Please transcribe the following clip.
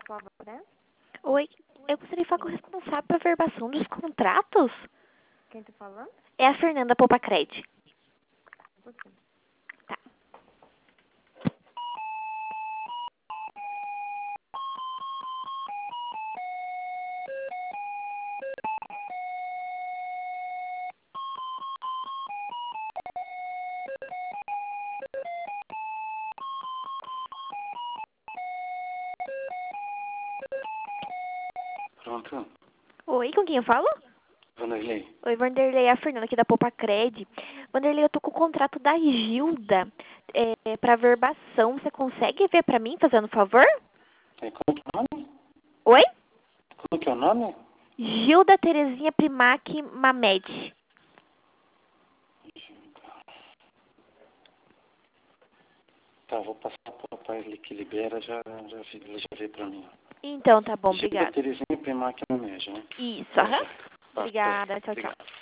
falar, né? Oi, eu gostaria de falar com o responsável pela verbação dos contratos. Quem tá falando? É a Fernanda Popacred. Um pouquinho. Tá. Pronto. Oi, com quem eu falo? Vanderlei. Oi, Vanderlei, é a Fernanda aqui da Popacred. Vanderlei, eu tô com o contrato da Gilda pra verbação. Você consegue ver pra mim, fazendo favor? Como que é o nome? Oi? Como que é o nome? Gilda Terezinha Primac Mamed. Tá, vou passar pro rapaz ali que libera, ele já vê pra mim. Então, tá bom, Gilda obrigada. Terezinha Primac no médio, né? Isso, Tá, aham. já. Tá, Obrigada, tá. tchau, tchau. Obrigado.